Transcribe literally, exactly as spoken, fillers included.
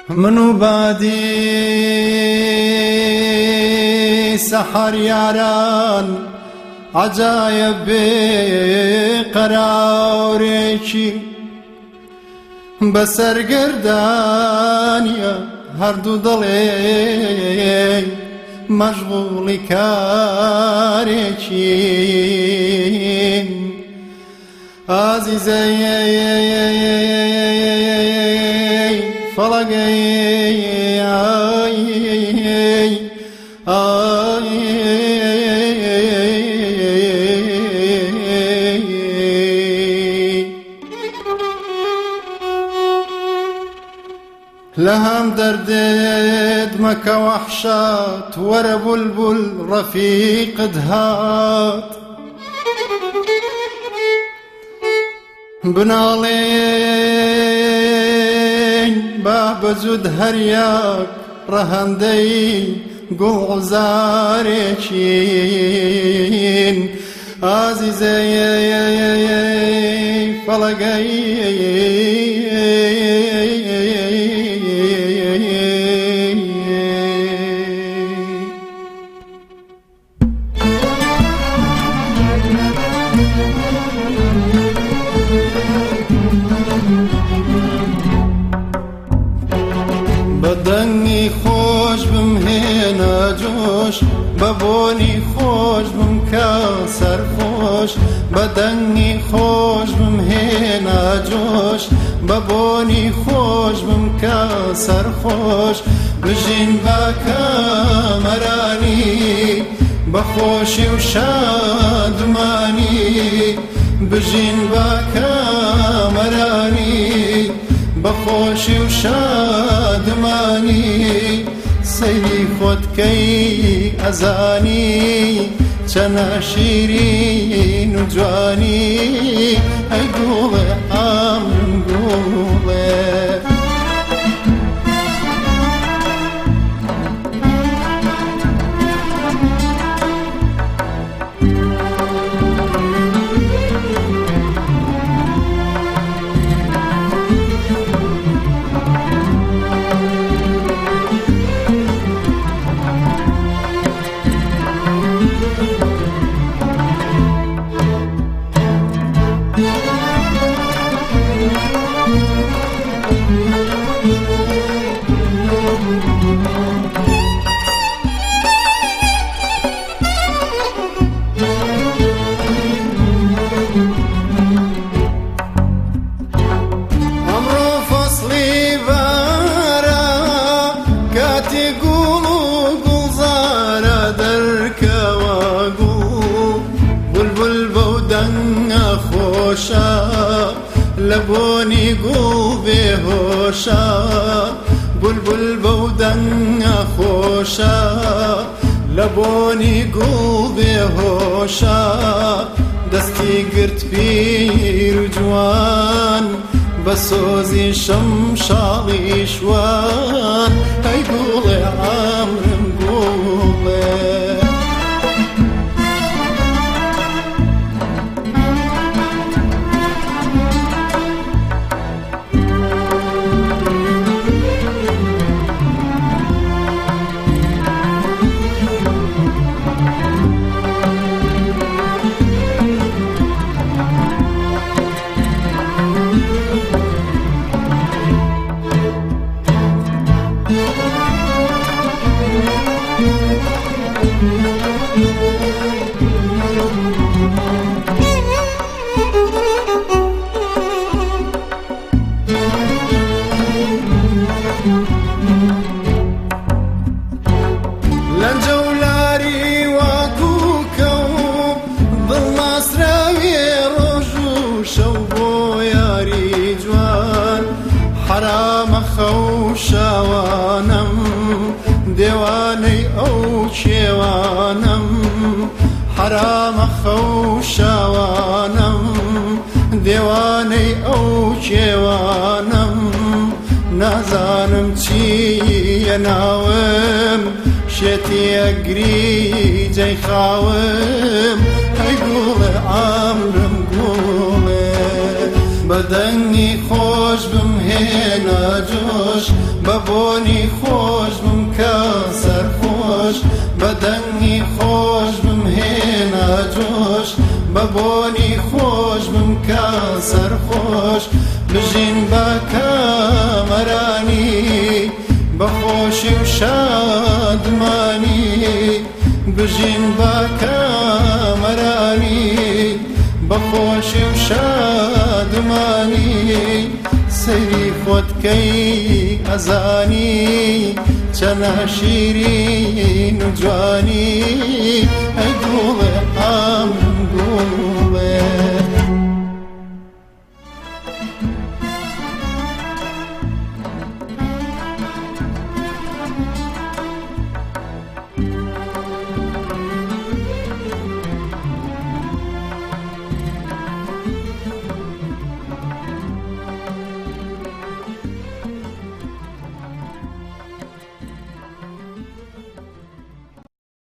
منو بادي سحر ياران عجايب بقراوريكي بسر قردانيا هردو ضلي مشغول كاريكي عزيزي فلقي لهم دردد مكة وحشات ورا بلبل رفيق دهات بنالين باب زود هرياك رهندي قو زاريشين عزيزي فلقي بدني خوش بمهنا جوش ببوني خوش بمكاسر خوش بدني خوش بمهنا جوش ببوني خوش بمكاسر خوش بجين باكا مراني بخوشي وشادماني بجين باكا مراني بخوشي وشادماني سيري خودكي أزاني چنا شيرين وجواني أي قولي عمرم قولي لبوني قلبي هوشا بلبل بودن خوشا لبوني قلبي هوشا دستي قرت بير جوان بسوزي شمشالي شوان هاي قولي عمرم قولي لنجولاري وكوكو بالنصراوي رجو شوبو ياري جوان حرام خوشوانم ديواني او شوانم حرام خوشوانم ديواني او شوانم نازانم چي ناوم شتي اقري جاي خاوم هاي قولي عمرم قولي بەدەنگی خۆش بمهێنا جۆش بە بۆنی خۆش بمکە سەرخۆش بەدەنگی خۆش بمهێنا جۆش بە بۆنی خۆش بمکە سەرخۆش بژین بە کامەرانی بەخۆشی و شادمانی بژین بە کامەرانی بەخۆشی و شادمانی سەیری خۆتکەی ئەزانی چەنە شیرین و جوانی ئەی گوڵێ ئام گوڵ